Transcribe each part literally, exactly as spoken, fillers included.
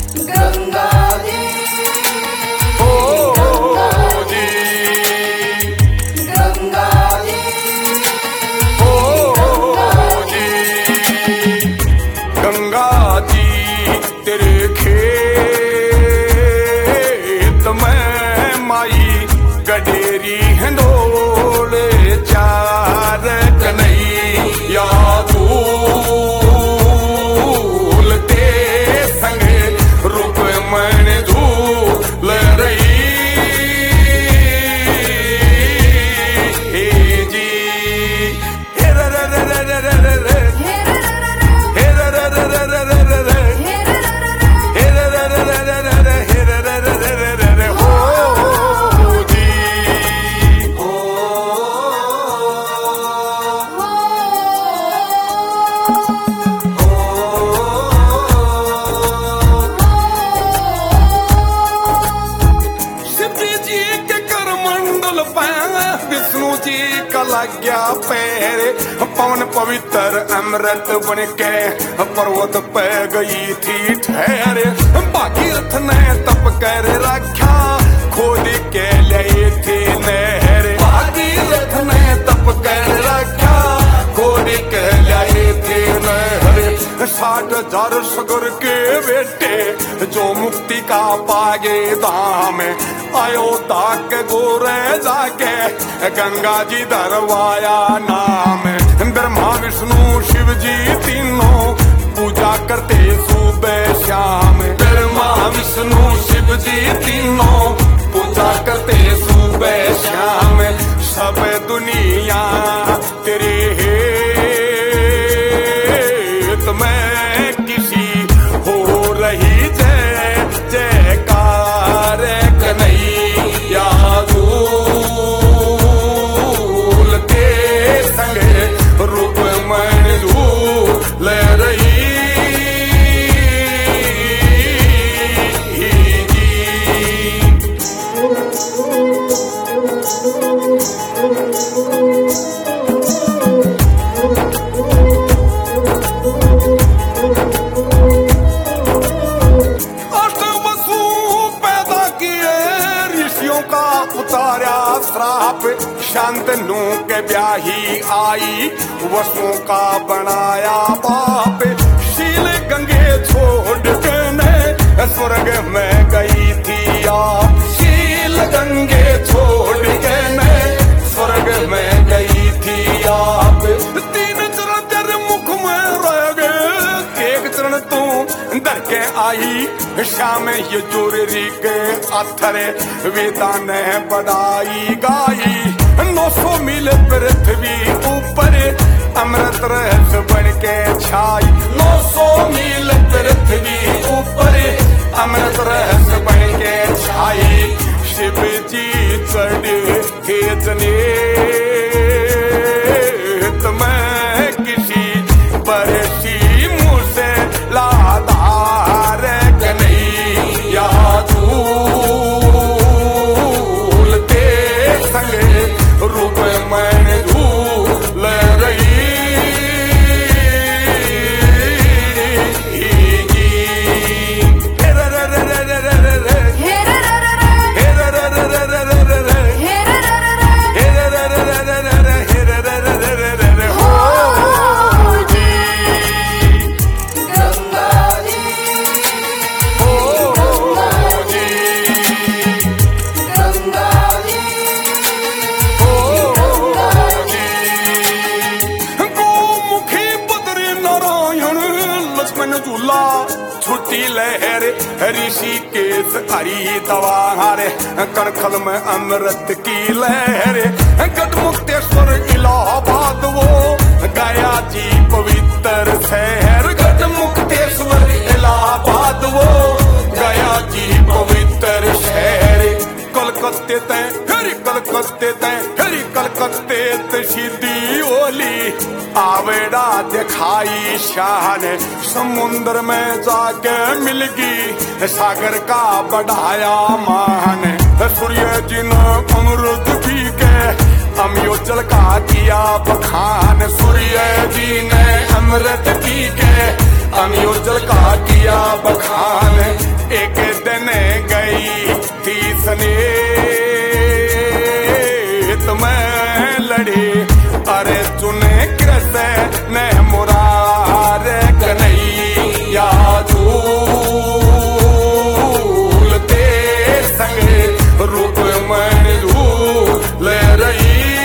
गंगा जी, ओ जी गंगा जी, ओ जी गंगा जी तेरे खेत में माई गडेरी हिंडोले चार कन्हैया धूल ते संगे रूप मन धूल रही हे जी हे रे रे रे रे रे रे रे रे हे रे रे रे रे रे रे रे रे हे रे रे रे रे रे रे रे हे रे रे रे रे रे रे रे हो जी ओ शिव जी के करमंडल पे विष्णु जी का लग गया पैर पवन पवित्र अमृत बन के पर्वत पे गई थी ठहरे भागीरथ ने तप कर रखा खोद के लिए थी नहर भागीरथ ने तप कर रखा खोद के लिए थी नहर साठ हजार सगर के बेटे जो मुक्ति का पागे धाम आयो ताक गोरे जाके गंगा जी दरवाया नाम ब्रह्मा विष्णु शिव जी तीनों पूजा करते सुबह शाम ब्रह्मा विष्णु शिव जी तीनों पूजा करते सुबह शाम सब दुनिया तेरे हेत में किसी हो रही जय जयकार कन्हैया धूल के संगे रूप मन धूल रही जी अष्टवसु पैदा किए ऋषियों का उतारा श्राप शांतनु के ब्याही आई वसुओं का बनाया बाप शील गंगे छोड़ के ने स्वर्ग में गई थी आप शील गंगे छोड़ के ने स्वर्ग में गई थी आप तीन चरण तेरे मुख में रह गए एक चरण तू डर के आई श्याम यजुर्वेद के अथरे वेदा ने बढ़ाई गाई नौ सौ मील पृथ्वी ऊपर अमृत रहस बन के छाई नौ सौ मील पृथ्वी ऊपर अमृत रहस बन के छाई शिव जी चढ़े थे जनेत में किसी बरसी मुझसे लादार कन्हैया धूल के संगे रूप मन धूल रही जी हे रे रे रे रे रे रे रे रे हे रे रे रे रे रे रे रे रे रे हे रे रे रे रे हे रे रे रे रे रे रे हे रे रे रे रे रे रे हो जी गंगा जी, ओ जी गंगा जी, ओ जी गोमुखी बद्री नारायण लक्ष्मण झूला छुट्टी लहर ऋषिकेश हरी दवाहारे कणखल में अमृत की लहर गढ़मुक्तेश्वर इलाहाबाद वो गया जी पवित्र शहर गढ़मुक्तेश्वर इलाहाबाद वो गया जी पवित्र शहर कलकत्ते तय हरी कलकत्ते तय हरी कलकत्ते सीधी ओली आवेड़ा दिखाई शान समुद्र में जाके मिलगी सागर का बढ़ाया मान सूर्य जी ने अमृत पी के अमयोजल का किया बखान सूर्य जी ने अमृत पी के अमयोजल का किया बखान एक दिन गई थी सनेत में लड़ी अरे चुने कृष्ण ने मुरार कन्हैया झूलते संगे रूप में झूल रही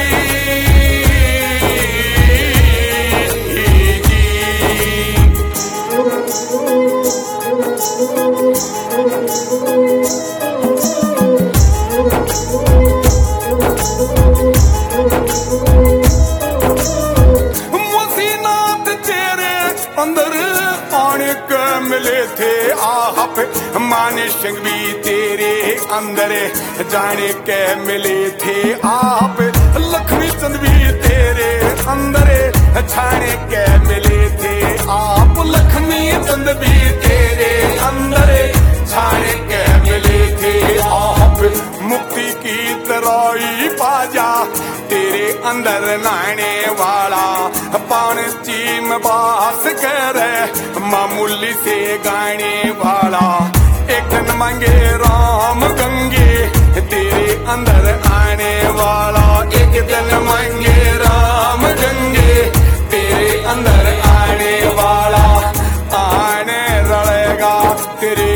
मसीनाथ तेरे अंदर आने के मिले थे आप माने सिंह भी तेरे अंदर जाने के मिले थे आप लक्ष्मी चंद भी तेरे अंदर छाने के मिले थे आप लक्ष्मी चंद भी तेरे अंदर छाने के मिले थे आप मुक्ति की तराई बाजा तेरे अंदर नाने वाला पान चीम बास कर मामूली से गाने वाला एक दिन मांगे राम गंगे तेरे अंदर आने वाला एक दिन मांगे राम गंगे तेरे अंदर आने वाला आने रलेगा तेरे